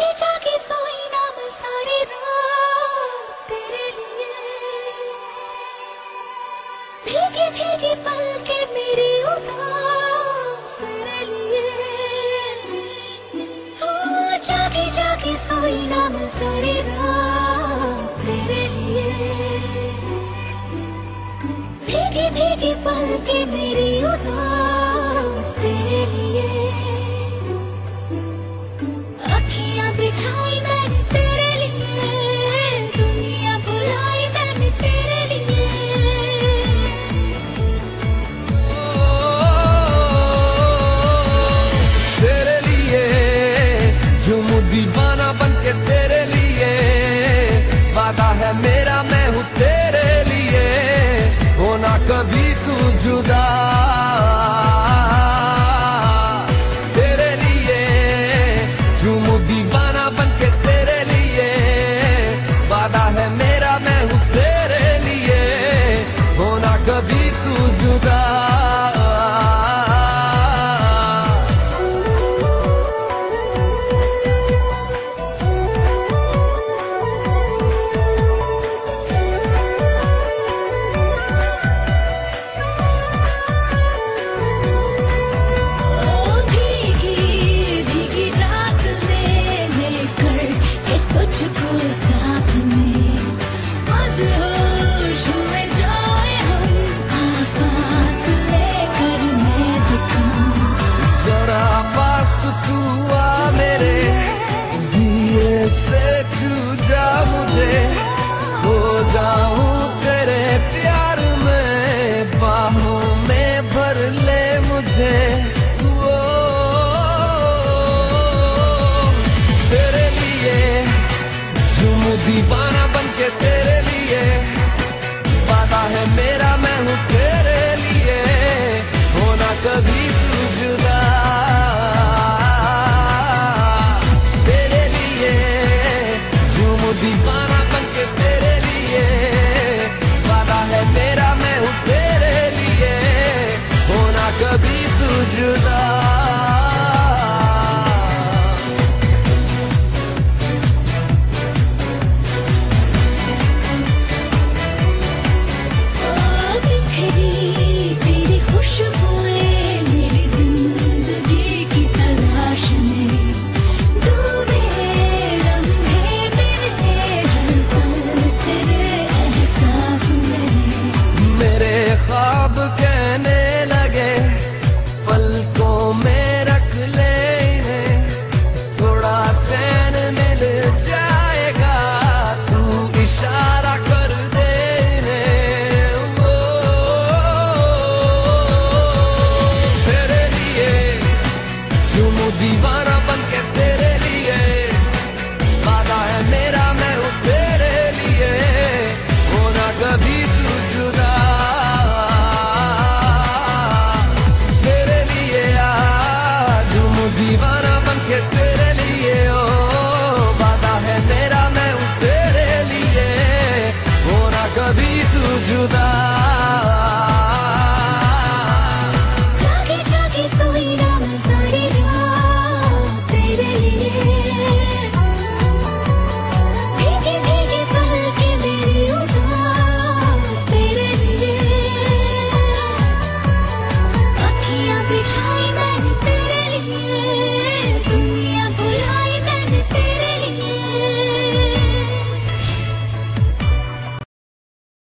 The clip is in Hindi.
जाके जाके सोई ना मैं सारी रात तेरे लिए। भीगी भीगी पलके मेरी उदास तेरे लिए। ओ जाके जाके सोई ना मैं सारी रात तेरे लिए। भीगी भीगी पलके मेरी उदास तेरे लिए। अखियां बिछाई मैंने तेरे लिए, दुनिया बुलाई मैंने तेरे लिए। तेरे लिए झूमू दीवाना बनके तेरे लिए। वादा है मेरा मैं हूँ तेरे लिए, होना कभी तू जुदा। तेरे लिए झूमू दीवाना बनके तेरे लिए। वादा है मेरा मैं हूँ तेरे लिए, होना कभी तू जुदा। मुझे हो जाऊं तेरे प्यार में, बाहों में भर ले मुझे। ओ तेरे लिए झूमू दीवाना बनके तेरे लिए। वादा है मेरा मैं हूँ तेरे लिए, होना कभी तू जुदा। दीवाना बनके तेरे लिए। वादा है मेरा मैं हूँ तेरे लिए, होना कभी तू जुदा। तेरी खुशबुएं मेरी जिंदगी की तलाश में। ख्वाब कहने लगे पलकों में रख ले इन्हें, थोड़ा चैन मिल जाएगा तू इशारा कर दे इन्हें। ओ तेरे लिए झूमू दीवाना बनके तेरे लिए। वादा है मेरा मैं हूँ तेरे लिए, होना कभी तू जुदा। दीवाना बनके तेरे लिए। ओ वादा है मेरा मैं हूँ तेरे लिए, होना कभी तू जुदा। जाके जाके सोई ना मैं सारी रात तेरे लिए। भीगी भीगी पलके मेरी उदास तेरे लिए। अखियां बिछाई मैंने तेरे लिए,